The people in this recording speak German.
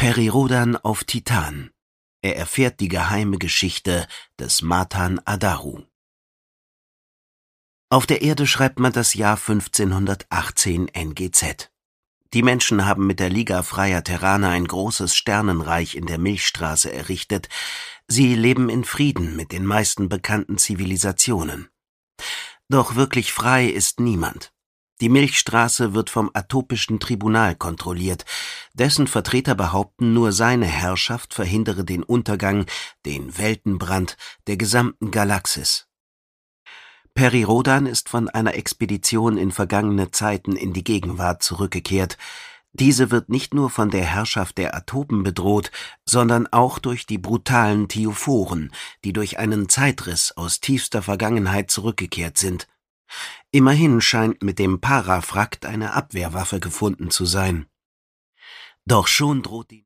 Peri-Rodan auf Titan. Er erfährt die geheime Geschichte des Matan Adaru. Auf der Erde schreibt man das Jahr 1518 NGZ. Die Menschen haben mit der Liga Freier Terraner ein großes Sternenreich in der Milchstraße errichtet. Sie leben in Frieden mit den meisten bekannten Zivilisationen. Doch wirklich frei ist niemand. Die Milchstraße wird vom Atopischen Tribunal kontrolliert. Dessen Vertreter behaupten, nur seine Herrschaft verhindere den Untergang, den Weltenbrand der gesamten Galaxis. Peri-Rodan ist von einer Expedition in vergangene Zeiten in die Gegenwart zurückgekehrt. Diese wird nicht nur von der Herrschaft der Atopen bedroht, sondern auch durch die brutalen Thiophoren, die durch einen Zeitriss aus tiefster Vergangenheit zurückgekehrt sind. Immerhin scheint mit dem Parafrakt eine Abwehrwaffe gefunden zu sein. Doch schon droht die